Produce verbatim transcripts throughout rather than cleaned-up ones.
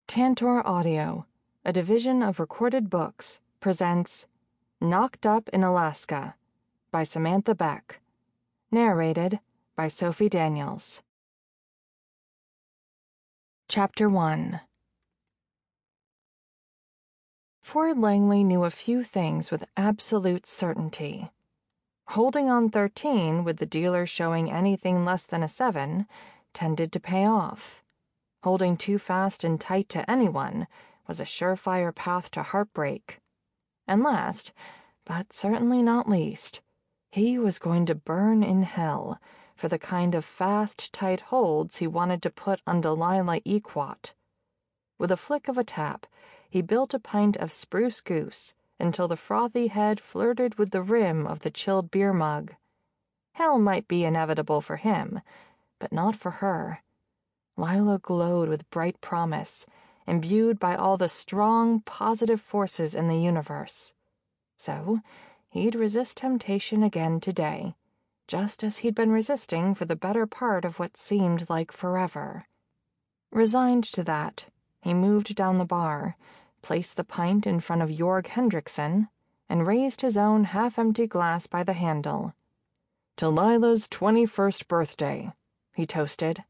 Tantor Audio, a division of Recorded Books, presents Knocked Up in Alaska by Samantha Beck. Narrated by Sophie Daniels. Chapter one. Ford Langley knew a few things with absolute certainty. Holding on thirteen with the dealer showing anything less than a seven tended to pay off. Holding too fast and tight to anyone was a surefire path to heartbreak. And last, but certainly not least, he was going to burn in hell for the kind of fast, tight holds he wanted to put on Delilah Equat. With a flick of a tap, he built a pint of spruce goose until the frothy head flirted with the rim of the chilled beer mug. Hell might be inevitable for him, but not for her. Lila glowed with bright promise, imbued by all the strong, positive forces in the universe. So he'd resist temptation again today, just as he'd been resisting for the better part of what seemed like forever. Resigned to that, he moved down the bar, placed the pint in front of Jorg Hendrickson, and raised his own half-empty glass by the handle. "To Lila's twenty-first birthday," he toasted.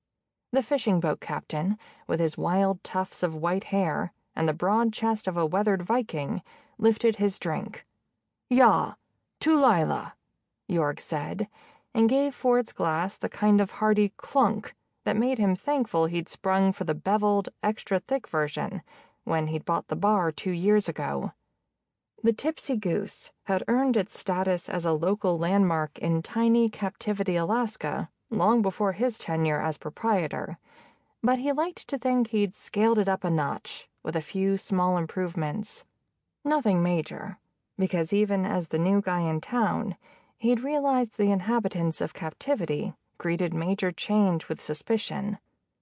The fishing boat captain, with his wild tufts of white hair and the broad chest of a weathered Viking, lifted his drink. "Ja, to Lila," Jorg said, and gave Ford's glass the kind of hearty clunk that made him thankful he'd sprung for the beveled, extra-thick version when he'd bought the bar two years ago. The Tipsy Goose had earned its status as a local landmark in tiny Captivity, Alaska, long before his tenure as proprietor, but he liked to think he'd scaled it up a notch with a few small improvements. Nothing major, because even as the new guy in town, he'd realized the inhabitants of Captivity greeted major change with suspicion.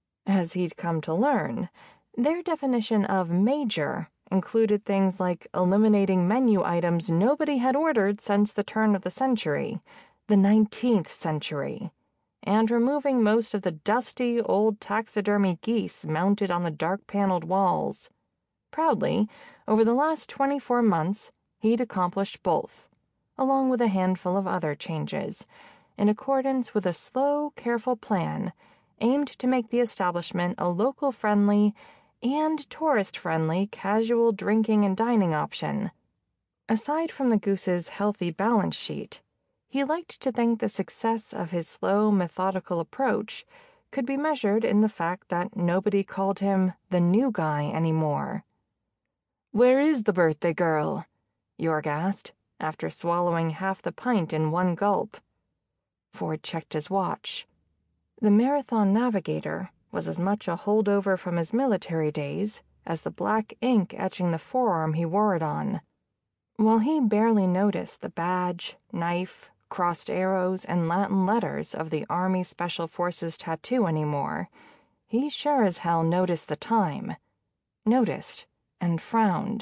As he'd come to learn, their definition of major included things like eliminating menu items nobody had ordered since the turn of the century, the nineteenth century, and removing most of the dusty old taxidermy geese mounted on the dark-paneled walls. Proudly, over the last twenty-four months, he'd accomplished both, along with a handful of other changes, in accordance with a slow, careful plan aimed to make the establishment a local-friendly and tourist-friendly casual drinking and dining option. Aside from the Goose's healthy balance sheet, he liked to think the success of his slow, methodical approach could be measured in the fact that nobody called him the new guy anymore. "Where is the birthday girl?" Jorg asked, after swallowing half the pint in one gulp. Ford checked his watch. The Marathon Navigator was as much a holdover from his military days as the black ink etching the forearm he wore it on. While he barely noticed the badge, knife, crossed arrows, and Latin letters of the Army Special Forces tattoo anymore, he sure as hell noticed the time. Noticed and frowned.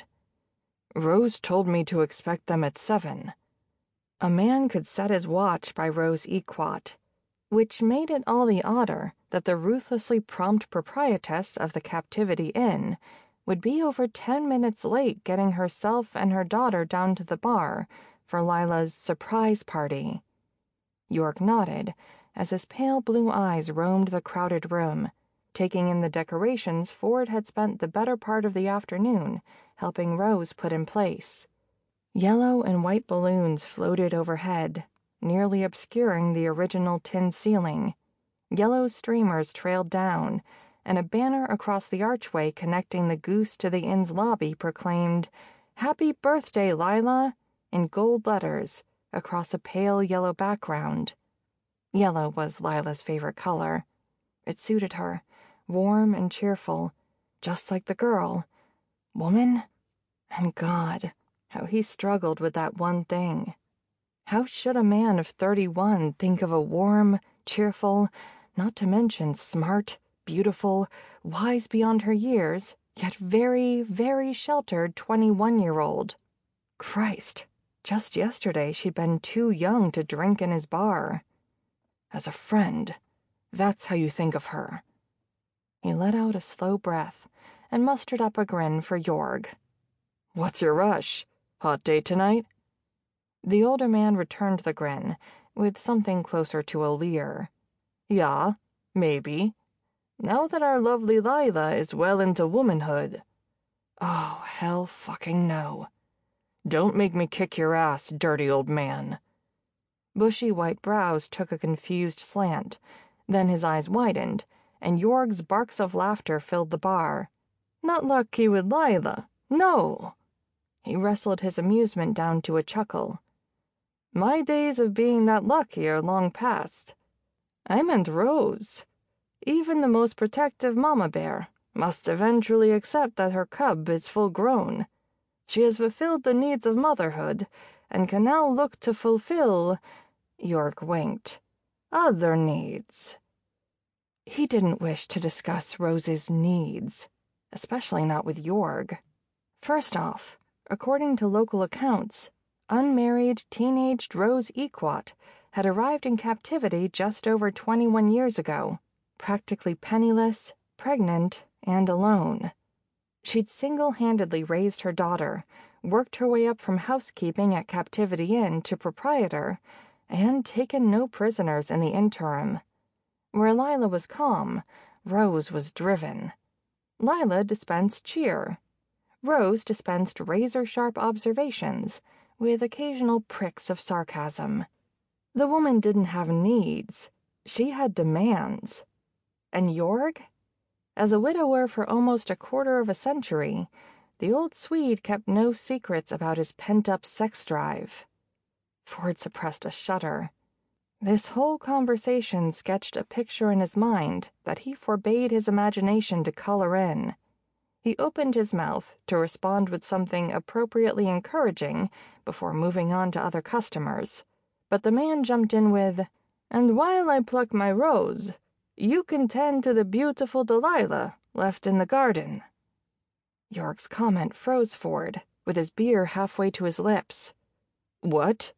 "Rose told me to expect them at seven." A man could set his watch by Rose Equat, which made it all the odder that the ruthlessly prompt proprietress of the Captivity Inn would be over ten minutes late getting herself and her daughter down to the bar for Lila's surprise party. Jorg nodded as his pale blue eyes roamed the crowded room, taking in the decorations Ford had spent the better part of the afternoon helping Rose put in place. Yellow and white balloons floated overhead, nearly obscuring the original tin ceiling. Yellow streamers trailed down, and a banner across the archway connecting the Goose to the inn's lobby proclaimed, "Happy Birthday, Lila," in gold letters across a pale yellow background. Yellow was Lila's favorite color. It suited her, warm and cheerful, just like the girl. Woman? And God, how he struggled with that one thing. How should a man of thirty-one think of a warm, cheerful, not to mention smart, beautiful, wise beyond her years, yet very, very sheltered twenty-one-year-old? Christ, just yesterday she'd been too young to drink in his bar. As a friend, that's how you think of her. He let out a slow breath and mustered up a grin for Jorg. "What's your rush? Hot date tonight?" The older man returned the grin, with something closer to a leer. "Yeah, maybe. Now that our lovely Lila is well into womanhood." "Oh, hell fucking no. Don't make me kick your ass, dirty old man." Bushy white brows took a confused slant, then his eyes widened, and Jorg's barks of laughter filled the bar. "Not lucky with Lila, no." He wrestled his amusement down to a chuckle. "My days of being that lucky are long past. I meant Rose. Even the most protective mama bear must eventually accept that her cub is full grown. She has fulfilled the needs of motherhood and can now look to fulfill," Jorg winked, "other needs." He didn't wish to discuss Rose's needs, especially not with Jorg. First off, according to local accounts, unmarried, teenaged Rose Equat had arrived in captivity just over twenty-one years ago, practically penniless, pregnant, and alone. She'd single-handedly raised her daughter, worked her way up from housekeeping at Captivity Inn to proprietor, and taken no prisoners in the interim. Where Lila was calm, Rose was driven. Lila dispensed cheer. Rose dispensed razor-sharp observations, with occasional pricks of sarcasm. The woman didn't have needs. She had demands. And Jorg? As a widower for almost a quarter of a century, the old Swede kept no secrets about his pent-up sex drive. Ford suppressed a shudder. This whole conversation sketched a picture in his mind that he forbade his imagination to color in. He opened his mouth to respond with something appropriately encouraging before moving on to other customers, but the man jumped in with, "And while I pluck my rose, you can tend to the beautiful Delilah left in the garden." Jorg's comment froze Ford, with his beer halfway to his lips. "What?"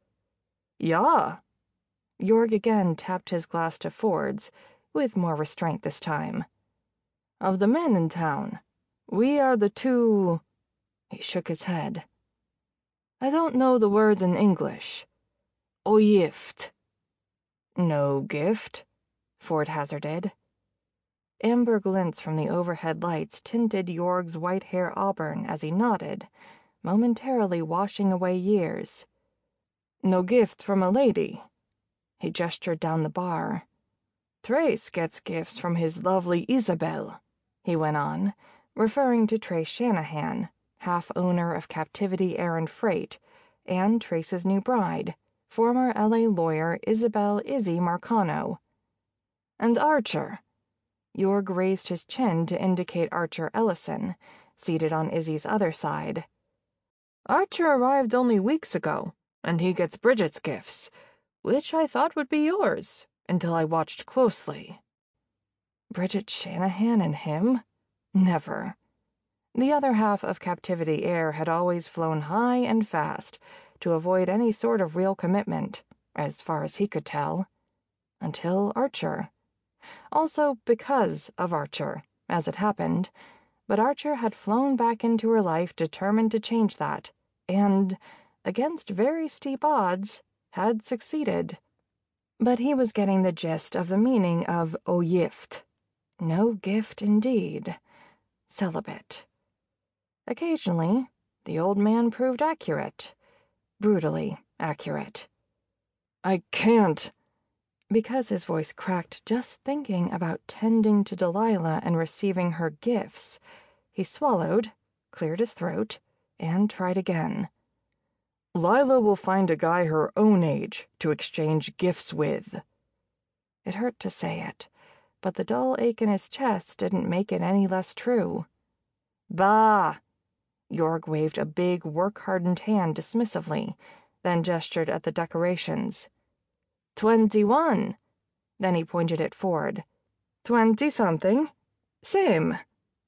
"Ja." Jorg again tapped his glass to Ford's, with more restraint this time. "Of the men in town, we are the two—" He shook his head. "I don't know the word in English. Ogift." "No gift?" Ford hazarded. Amber glints from the overhead lights tinted Jorg's white hair auburn as he nodded, momentarily washing away years. "No gift from a lady." He gestured down the bar. "Trace gets gifts from his lovely Isabel," he went on, referring to Trace Shanahan, half-owner of Captivity Air and Freight, and Trace's new bride, former L A lawyer Isabel Izzy Marcano. "And Archer." Jorg raised his chin to indicate Archer Ellison, seated on Izzy's other side. "Archer arrived only weeks ago, and he gets Bridget's gifts, which I thought would be yours, until I watched closely." Bridget Shanahan and him? Never. The other half of Captivity Air had always flown high and fast to avoid any sort of real commitment, as far as he could tell. Until Archer. Also because of Archer, as it happened, but Archer had flown back into her life determined to change that, and, against very steep odds, had succeeded. But he was getting the gist of the meaning of ogift. No gift indeed. Celibate. Occasionally, the old man proved accurate. Brutally accurate. "I can't." Because his voice cracked just thinking about tending to Delilah and receiving her gifts, he swallowed, cleared his throat, and tried again. "Lila will find a guy her own age to exchange gifts with." It hurt to say it, but the dull ache in his chest didn't make it any less true. "Bah!" Jorg waved a big, work-hardened hand dismissively, then gestured at the decorations. Twenty-one. Then he pointed at Ford. Twenty-something. Same.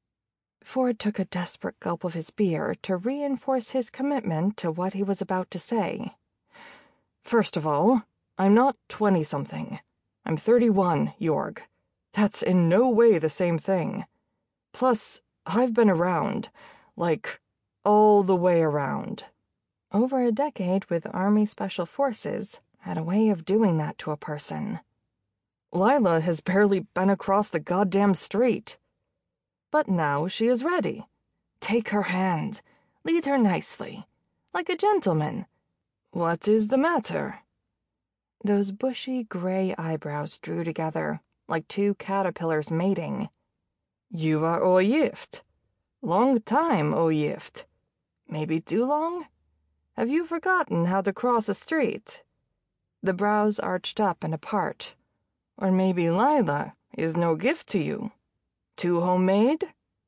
Ford took a desperate gulp of his beer to reinforce his commitment to what he was about to say. "First of all, I'm not twenty-something. I'm thirty-one, Jorg. That's in no way the same thing. Plus, I've been around, like, all the way around. Over a decade with Army Special Forces had a way of doing that to a person. Lila has barely been across the goddamn street. But now she is ready. Take her hand. Lead her nicely. Like a gentleman. What is the matter? Those bushy gray eyebrows drew together, like two caterpillars mating. You are ogift. Long time ogift. Maybe too long? Have you forgotten how to cross a street? The brows arched up and apart. Or maybe Lila is no gift to you. Too homemade?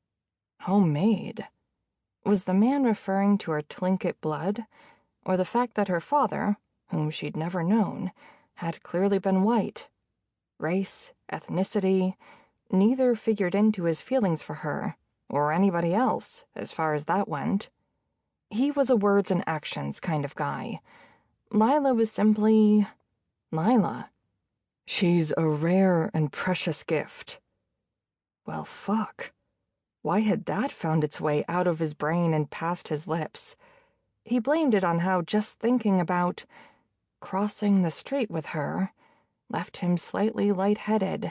Homemade? Was the man referring to her Tlingit blood, or the fact that her father, whom she'd never known, had clearly been white? Race, ethnicity, neither figured into his feelings for her, or anybody else, as far as that went. He was a words and actions kind of guy. Lila was simply Lila. She's a rare and precious gift. Well, fuck. Why had that found its way out of his brain and past his lips? He blamed it on how just thinking about crossing the street with her left him slightly lightheaded.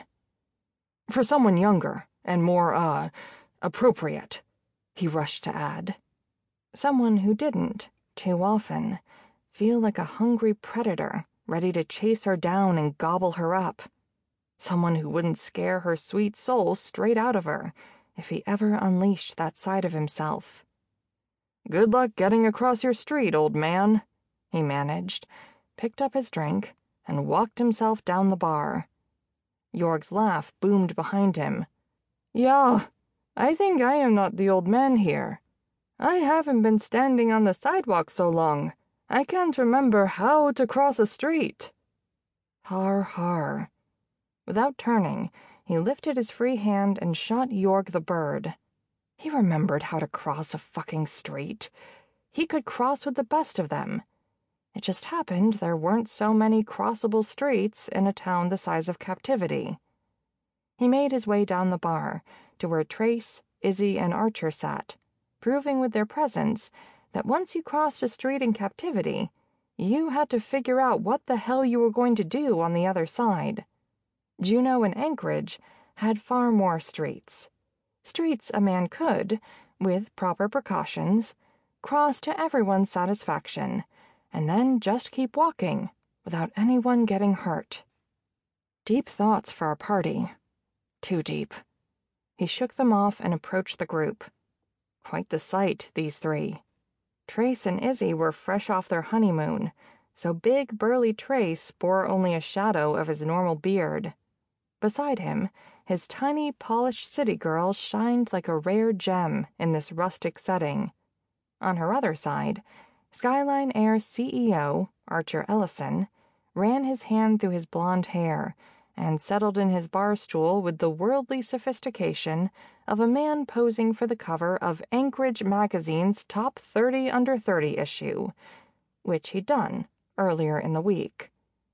For someone younger and more, uh, appropriate, he rushed to add. Someone who didn't, too often, feel like a hungry predator ready to chase her down and gobble her up. Someone who wouldn't scare her sweet soul straight out of her if he ever unleashed that side of himself. Good luck getting across your street, old man, he managed, picked up his drink, and walked himself down the bar. Jorg's laugh boomed behind him. Yeah, I think I am not the old man here. I haven't been standing on the sidewalk so long. I can't remember how to cross a street. Har har. Without turning, he lifted his free hand and shot Jorg the bird. He remembered how to cross a fucking street. He could cross with the best of them. It just happened there weren't so many crossable streets in a town the size of Captivity. He made his way down the bar to where Trace, Izzy, and Archer sat, proving with their presence that once you crossed a street in Captivity, you had to figure out what the hell you were going to do on the other side. Juneau and Anchorage had far more streets. Streets a man could, with proper precautions, cross to everyone's satisfaction, and then just keep walking without anyone getting hurt. Deep thoughts for a party. Too deep. He shook them off and approached the group. Quite the sight, these three. Trace and Izzy were fresh off their honeymoon, so big, burly Trace bore only a shadow of his normal beard. Beside him, his tiny, polished city girl shined like a rare gem in this rustic setting. On her other side, Skyline Air's C E O, Archer Ellison, ran his hand through his blonde hair and settled in his bar stool with the worldly sophistication of a man posing for the cover of Anchorage Magazine's top thirty under thirty issue, which he'd done earlier in the week.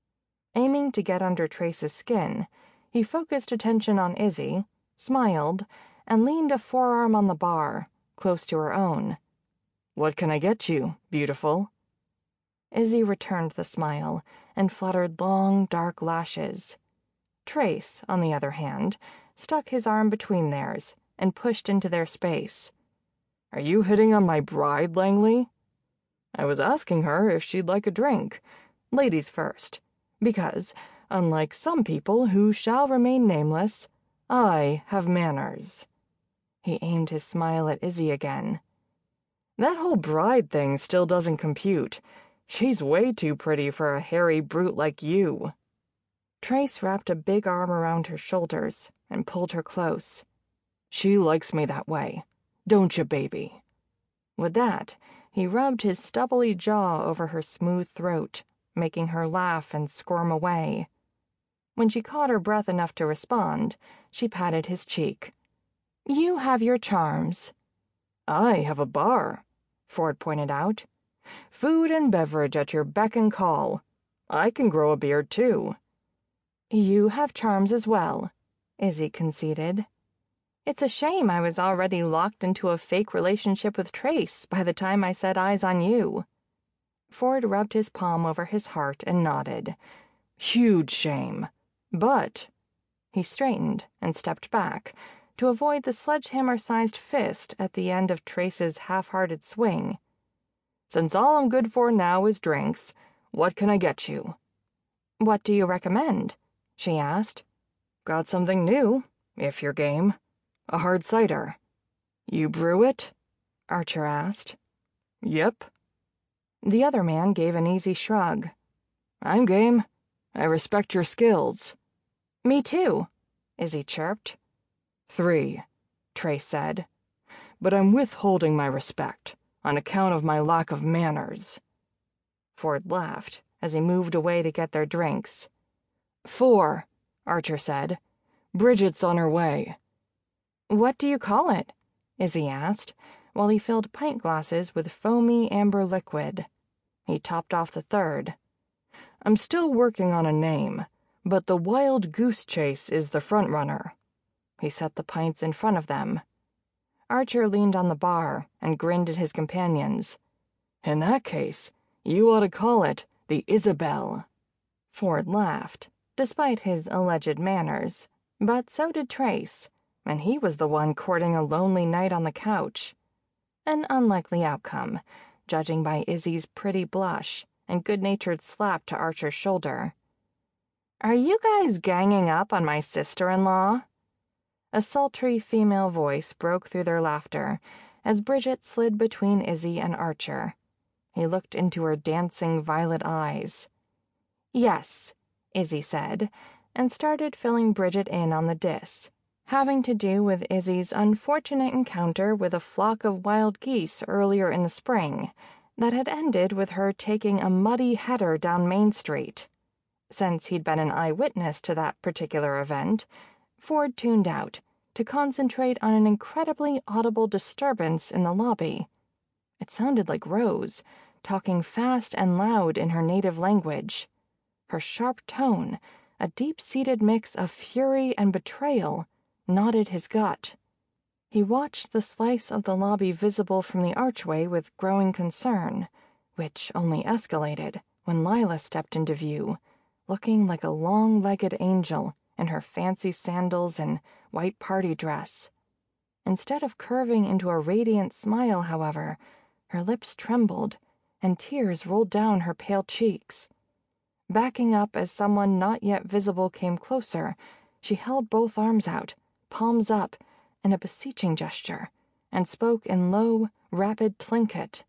Aiming to get under Trace's skin, he focused attention on Izzy, smiled, and leaned a forearm on the bar, close to her own. What can I get you, beautiful? Izzy returned the smile and fluttered long, dark lashes. Trace, on the other hand, stuck his arm between theirs and pushed into their space. Are you hitting on my bride, Langley? I was asking her if she'd like a drink. Ladies first, because, unlike some people who shall remain nameless, I have manners. He aimed his smile at Izzy again. That whole bride thing still doesn't compute. She's way too pretty for a hairy brute like you. Trace wrapped a big arm around her shoulders and pulled her close. She likes me that way, don't you, baby? With that, he rubbed his stubbly jaw over her smooth throat, making her laugh and squirm away. When she caught her breath enough to respond, she patted his cheek. You have your charms. I have a bar, Ford pointed out. Food and beverage at your beck and call. I can grow a beard, too. You have charms as well, Izzy conceded. It's a shame I was already locked into a fake relationship with Trace by the time I set eyes on you." Ford rubbed his palm over his heart and nodded. "Huge shame. But—" He straightened and stepped back to avoid the sledgehammer-sized fist at the end of Trace's half-hearted swing. "Since all I'm good for now is drinks, what can I get you?" "What do you recommend?" she asked. "Got something new, if you're game. A hard cider." "You brew it?" Archer asked. "Yep." The other man gave an easy shrug. "I'm game. I respect your skills." "Me too," Izzy chirped. "Three," Trace said. "But I'm withholding my respect on account of my lack of manners." Ford laughed as he moved away to get their drinks. "Four," Archer said. "Bridget's on her way." "What do you call it?" Izzy asked, while he filled pint glasses with foamy amber liquid. He topped off the third. "I'm still working on a name, but the Wild Goose Chase is the front-runner." He set the pints in front of them. Archer leaned on the bar and grinned at his companions. "In that case, you ought to call it the Isabel." Ford laughed, despite his alleged manners, but so did Trace, and he was the one courting a lonely night on the couch. An unlikely outcome, judging by Izzy's pretty blush and good-natured slap to Archer's shoulder. "Are you guys ganging up on my sister-in-law?" A sultry female voice broke through their laughter as Bridget slid between Izzy and Archer. He looked into her dancing violet eyes. "Yes," Izzy said, and started filling Bridget in on the diss, having to do with Izzy's unfortunate encounter with a flock of wild geese earlier in the spring that had ended with her taking a muddy header down Main Street. Since he'd been an eyewitness to that particular event, Ford tuned out to concentrate on an incredibly audible disturbance in the lobby. It sounded like Rose, talking fast and loud in her native language. Her sharp tone, a deep-seated mix of fury and betrayal, knotted his gut. He watched the slice of the lobby visible from the archway with growing concern, which only escalated when Lila stepped into view, looking like a long-legged angel in her fancy sandals and white party dress. Instead of curving into a radiant smile, however, her lips trembled and tears rolled down her pale cheeks. Backing up as someone not yet visible came closer, she held both arms out, palms up, in a beseeching gesture, and spoke in low, rapid Tlingit.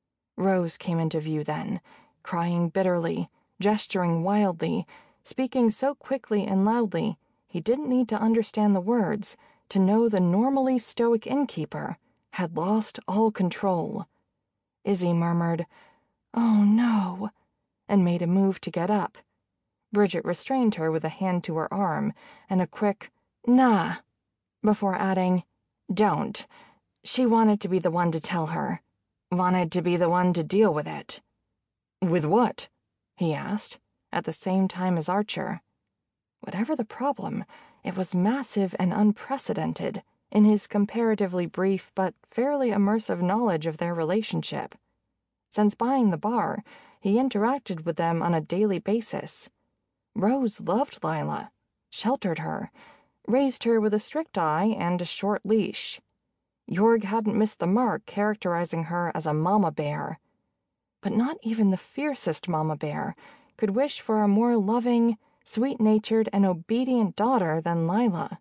Rose came into view then, crying bitterly, gesturing wildly, speaking so quickly and loudly he didn't need to understand the words to know the normally stoic innkeeper had lost all control. Izzy murmured, "Oh, no," and made a move to get up. Bridget restrained her with a hand to her arm and a quick, "Nah," before adding, "Don't. She wanted to be the one to tell her. Wanted to be the one to deal with it." "With what?" he asked, at the same time as Archer. Whatever the problem, it was massive and unprecedented in his comparatively brief but fairly immersive knowledge of their relationship. Since buying the bar, he interacted with them on a daily basis. Rose loved Lila, sheltered her, raised her with a strict eye and a short leash. Jorg hadn't missed the mark characterizing her as a mama bear. But not even the fiercest mama bear could wish for a more loving, sweet-natured, and obedient daughter than Lila.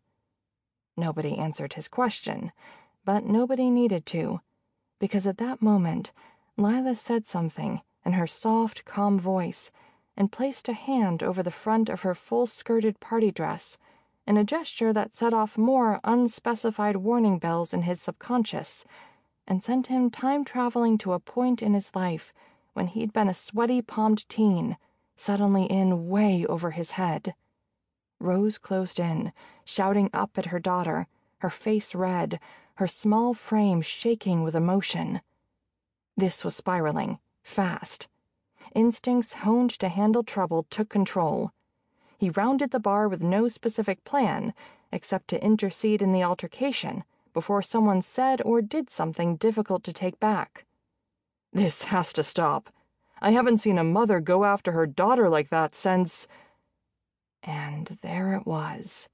Nobody answered his question, but nobody needed to, because at that moment, Lila said something in her soft, calm voice and placed a hand over the front of her full-skirted party dress in a gesture that set off more unspecified warning bells in his subconscious and sent him time-traveling to a point in his life when he'd been a sweaty-palmed teen, suddenly in way over his head. Rose closed in, shouting up at her daughter, her face red, her small frame shaking with emotion. This was spiraling, fast. Instincts honed to handle trouble took control. He rounded the bar with no specific plan, except to intercede in the altercation before someone said or did something difficult to take back. "This has to stop. I haven't seen a mother go after her daughter like that since—" And there it was.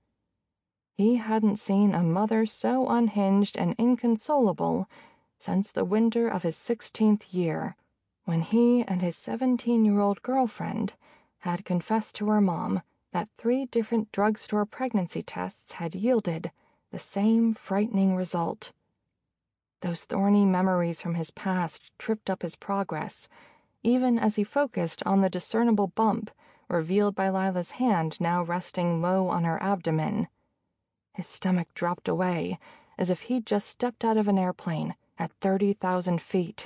He hadn't seen a mother so unhinged and inconsolable since the winter of his sixteenth year, when he and his seventeen-year-old girlfriend had confessed to her mom that three different drugstore pregnancy tests had yielded the same frightening result. Those thorny memories from his past tripped up his progress, even as he focused on the discernible bump revealed by Lila's hand now resting low on her abdomen. His stomach dropped away as if he'd just stepped out of an airplane at thirty thousand feet.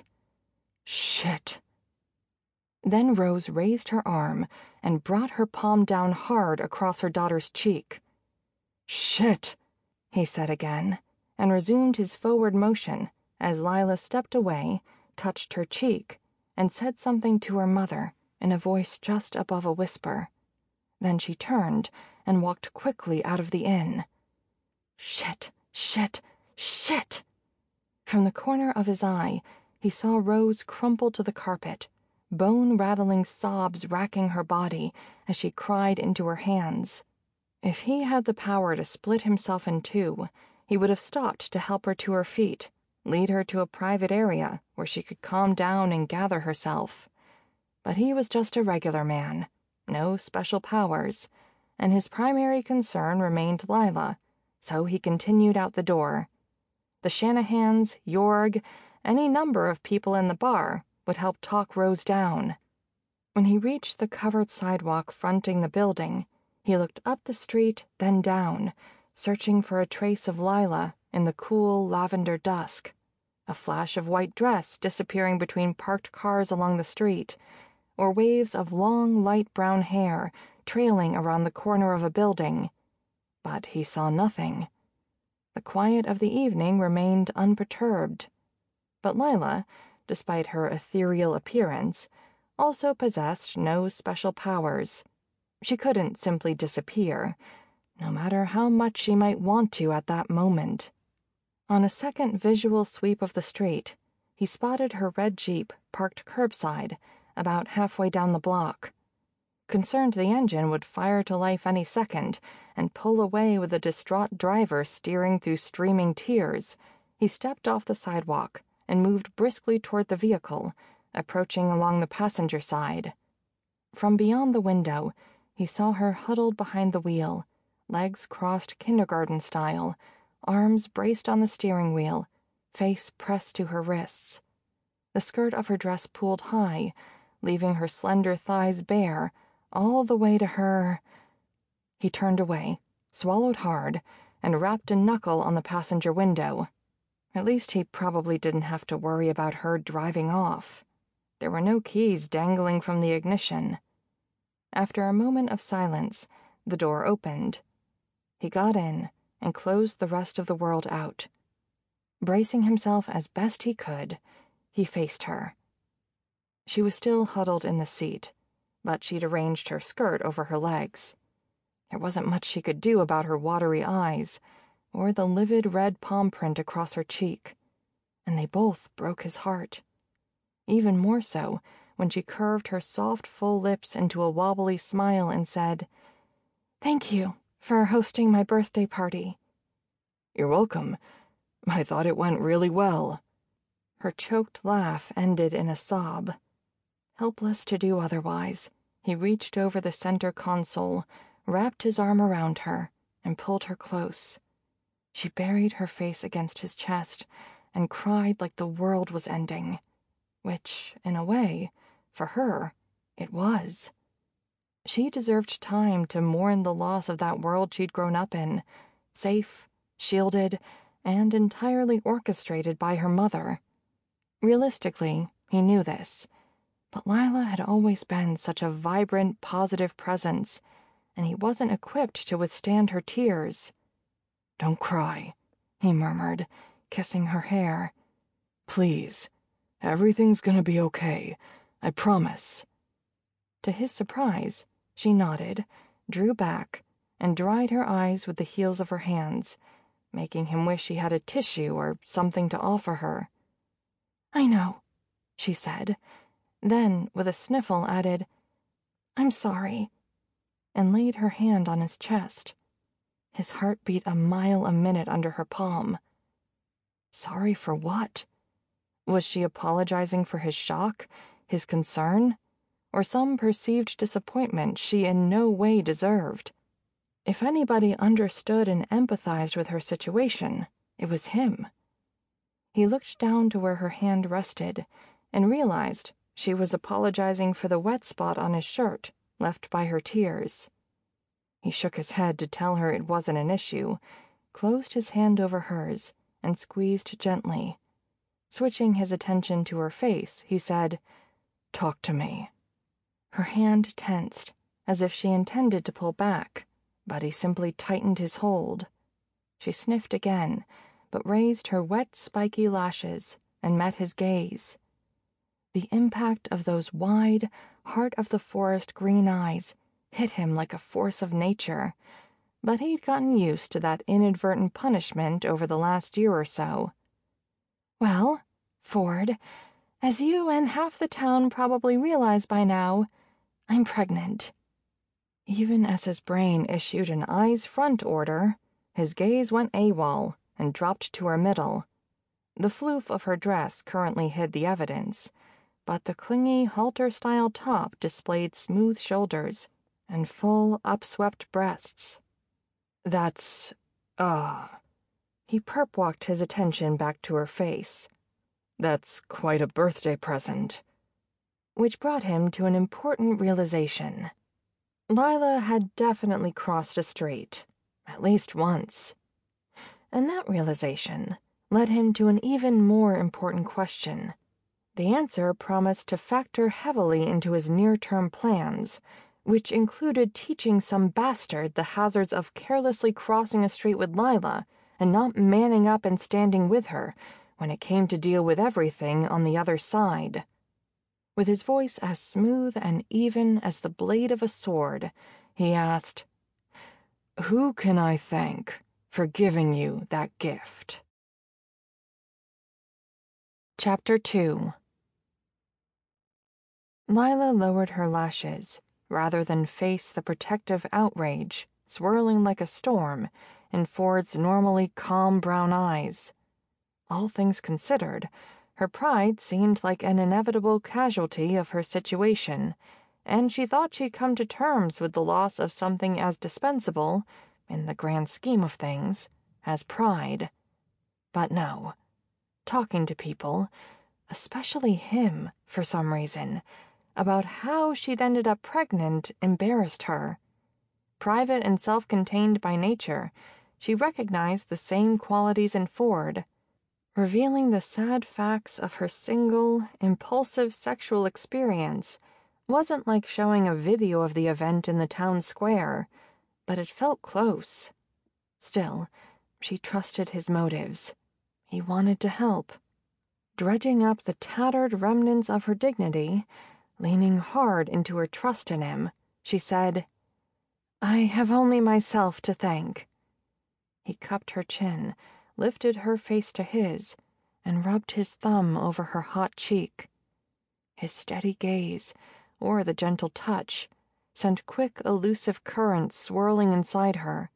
Shit. Then Rose raised her arm and brought her palm down hard across her daughter's cheek. Shit, he said again, and resumed his forward motion as Lila stepped away, touched her cheek, and said something to her mother in a voice just above a whisper. Then she turned and walked quickly out of the inn. Shit, shit, shit! From the corner of his eye, he saw Rose crumple to the carpet, bone-rattling sobs racking her body as she cried into her hands. If he had the power to split himself in two, he would have stopped to help her to her feet, lead her to a private area where she could calm down and gather herself. But he was just a regular man, no special powers, and his primary concern remained Lila, so he continued out the door. The Shanahans, Jorg, any number of people in the bar would help talk Rose down. When he reached the covered sidewalk fronting the building, he looked up the street, then down, searching for a trace of Lila in the cool lavender dusk, a flash of white dress disappearing between parked cars along the street, or waves of long light brown hair trailing around the corner of a building. But he saw nothing. The quiet of the evening remained unperturbed. But Lila, despite her ethereal appearance, also possessed no special powers. She couldn't simply disappear, no matter how much she might want to at that moment. On a second visual sweep of the street, he spotted her red Jeep parked curbside, about halfway down the block. Concerned the engine would fire to life any second and pull away with a distraught driver steering through streaming tears, he stepped off the sidewalk and moved briskly toward the vehicle, approaching along the passenger side. From beyond the window, he saw her huddled behind the wheel, legs crossed kindergarten style, arms braced on the steering wheel, face pressed to her wrists. The skirt of her dress pulled high, leaving her slender thighs bare, all the way to her. He turned away, swallowed hard, and rapped a knuckle on the passenger window. At least he probably didn't have to worry about her driving off. There were no keys dangling from the ignition. After a moment of silence, the door opened. He got in and closed the rest of the world out. Bracing himself as best he could, he faced her. She was still huddled in the seat, but she'd arranged her skirt over her legs. There wasn't much she could do about her watery eyes, or the livid red palm print across her cheek, and they both broke his heart. Even more so when she curved her soft, full lips into a wobbly smile and said, "Thank you for hosting my birthday party." "You're welcome. I thought it went really well." Her choked laugh ended in a sob. Helpless to do otherwise, he reached over the center console, wrapped his arm around her, and pulled her close. She buried her face against his chest and cried like the world was ending, which, in a way, for her, it was. She deserved time to mourn the loss of that world she'd grown up in, safe, shielded, and entirely orchestrated by her mother. Realistically, he knew this, but Lila had always been such a vibrant, positive presence, and he wasn't equipped to withstand her tears. "Don't cry," he murmured, kissing her hair. "Please, everything's gonna be okay. I promise." To his surprise, she nodded, drew back, and dried her eyes with the heels of her hands, making him wish he had a tissue or something to offer her. "I know," she said, then, with a sniffle, added, "I'm sorry," and laid her hand on his chest. His heart beat a mile a minute under her palm. Sorry for what? Was she apologizing for his shock, his concern, or some perceived disappointment she in no way deserved? If anybody understood and empathized with her situation, it was him. He looked down to where her hand rested and realized she was apologizing for the wet spot on his shirt left by her tears. He shook his head to tell her it wasn't an issue, closed his hand over hers, and squeezed gently. Switching his attention to her face, he said, "Talk to me." Her hand tensed, as if she intended to pull back, but he simply tightened his hold. She sniffed again, but raised her wet, spiky lashes and met his gaze. The impact of those wide, heart-of-the-forest green eyes hit him like a force of nature, but he'd gotten used to that inadvertent punishment over the last year or so. "Well, Ford, as you and half the town probably realize by now, I'm pregnant." Even as his brain issued an eyes front order, his gaze went AWOL and dropped to her middle. The floof of her dress currently hid the evidence, but the clingy halter-style top displayed smooth shoulders and full, upswept breasts. "That's, uh... He perp-walked his attention back to her face. "That's quite a birthday present." Which brought him to an important realization. Lila had definitely crossed a street, at least once. And that realization led him to an even more important question. The answer promised to factor heavily into his near-term plans, which included teaching some bastard the hazards of carelessly crossing a street with Lila and not manning up and standing with her when it came to deal with everything on the other side. With his voice as smooth and even as the blade of a sword, he asked, "Who can I thank for giving you that gift?" Chapter two. Lila lowered her lashes, rather than face the protective outrage swirling like a storm in Ford's normally calm brown eyes. All things considered, her pride seemed like an inevitable casualty of her situation, and she thought she'd come to terms with the loss of something as dispensable, in the grand scheme of things, as pride. But no. Talking to people, especially him, for some reason, about how she'd ended up pregnant embarrassed her. Private and self-contained by nature, she recognized the same qualities in Ford. Revealing the sad facts of her single, impulsive sexual experience wasn't like showing a video of the event in the town square, but it felt close. Still, she trusted his motives. He wanted to help. Dredging up the tattered remnants of her dignity, leaning hard into her trust in him, she said, "I have only myself to thank." He cupped her chin, lifted her face to his, and rubbed his thumb over her hot cheek. His steady gaze, or the gentle touch, sent quick, elusive currents swirling inside her.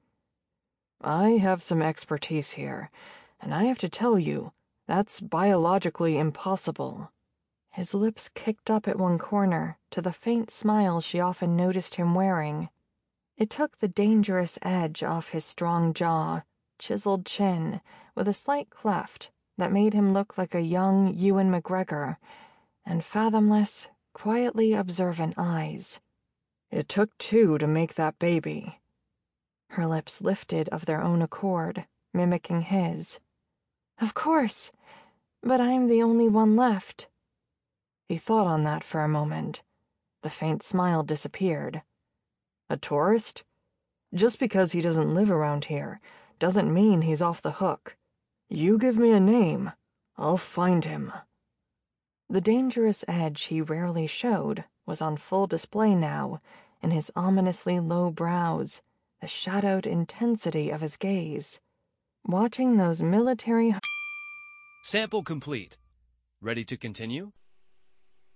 "I have some expertise here, and I have to tell you, that's biologically impossible." His lips kicked up at one corner to the faint smile she often noticed him wearing. It took the dangerous edge off his strong jaw, chiseled chin, with a slight cleft that made him look like a young Ewan McGregor, and fathomless, quietly observant eyes. "It took two to make that baby." Her lips lifted of their own accord, mimicking his. "Of course, but I'm the only one left." He thought on that for a moment. The faint smile disappeared. "A tourist? Just because he doesn't live around here doesn't mean he's off the hook. You give me a name, I'll find him." The dangerous edge he rarely showed was on full display now, in his ominously low brows, the shadowed intensity of his gaze. Watching those military... Sample complete. Ready to continue?